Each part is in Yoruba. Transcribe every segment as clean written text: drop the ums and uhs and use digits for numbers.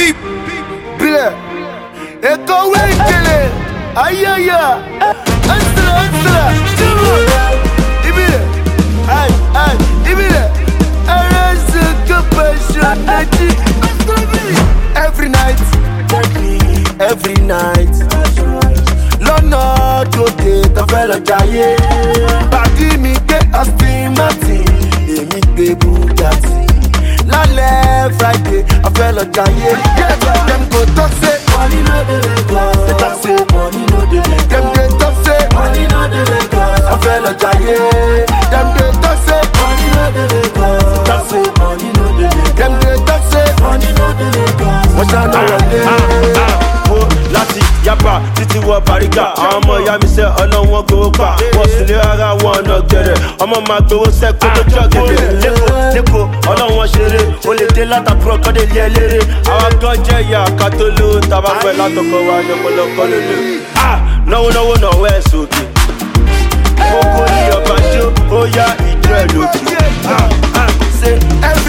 Beep, bile. Eko wekele. Ayaya. Ansala. Timu. Ibile. Ay. Ibile. Arası kapışınacı. Every night. Lọ́nà tòde tó fẹ́ lọ jayé. Pàdí mi gbé Aston Martin, èmi gbé Bugatti. Lálẹ́ Friday, a fẹ́ lọ jayé. Dem go talk say money no dey Lagos. They talk say money no dey Lagos. Dem dey talk say money no dey Lagos. A fẹ́ lọ jayé. Dem dey talk say money no dey Lagos. They talk say money no dey Lagos. Dem dey talk say money no dey Lagos. Wọ́n ṣáná wọlé. Láti yaba títí wọ Bàrígà, àwọn ọmọ ìyá mi sẹ́ ọ̀nà wọn gbowó pa. Wọ́n sì lé ara wọn ọ̀nà gẹ̀rẹ̀, ọmọ máa gbowó sẹ́kọ̀ọ́ tó jọ gẹ̀rẹ̀. Lẹ́kọ̀ọ́ ọlọ́wọ́n ṣeré, o lè dé látàkùrọ̀ kọ́ lè lé ẹ léré. Àwọn gan jẹ́ ìyá ká tó lówó, tàbá pẹ̀ látọkọ̀ wa ní ọ̀pọ̀lọpọ̀ lélẹ̀. Náwó náwó ẹ̀ sókè. Kókó ní ọba jó, ó yá ìjọ ẹ̀ lókè. Say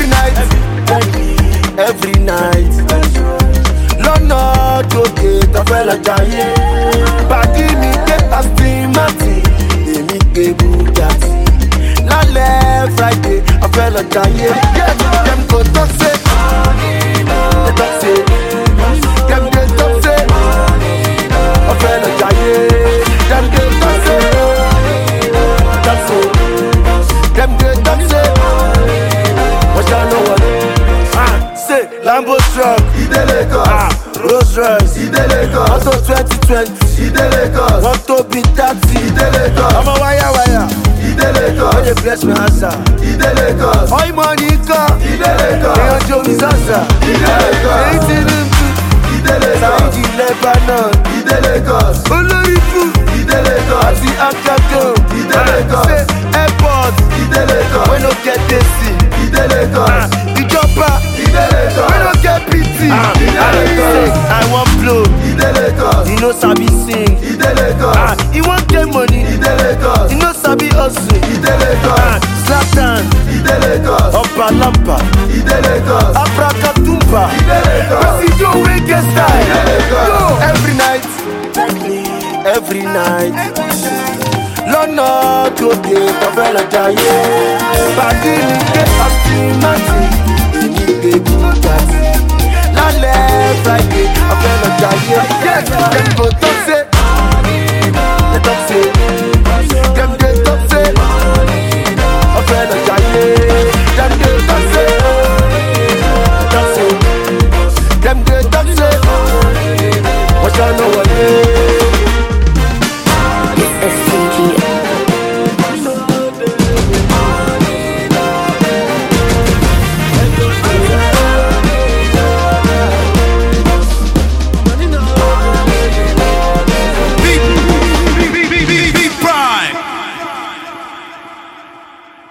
every night. Lọ́nà tòde tó fẹ́ lọ jayé. Pàdí mi gbé Aston Martin, èmi gbé Bugatti. Lálẹ́ Friday, a fẹ́ lọ jayé. Dem go talk say they talk say dem dey talk say a fẹ́ lọ jayé. Dem dey talk say dem dey talk say wọ́n ṣáná wọlé. Say Lambo truck, Ide Lagos. Rolls Royce, Ide Lagos. Auto 2020, Ide Lagos. Moto B30, Ide Lagos. I'm a wire, Ide Lagos. When they bless me answer, Ide Lagos. Oi Monica, Ide Lagos. They on Joe Zaza, Ide Lagos. Anything in Ide Lagos. Saudi Lebanon, Ide Lagos. Olorifu, Ide Lagos. Ati Akato, Ide Lagos. Say airport, Ide Lagos. We no get AC, Ide Lagos. Ìjọba, Ide Lagos. We no get PT, Ide Lagos. I want blow, Ide Lagos. You know sabi sing, Ide Lagos. You want get money, Ide Lagos. You know sabi hustle, Ide Lagos. Zlatan, Ide Lagos. Opa Lampa, Ide Lagos. Abracadabra, Ide Lagos. Presidio wey get style, Ide Lagos. Yo, every night. Lọ́nà tòde tó fẹ́ lọ jayé. Pàdí mi gbé Aston Martin, èmi gbé Bugatti.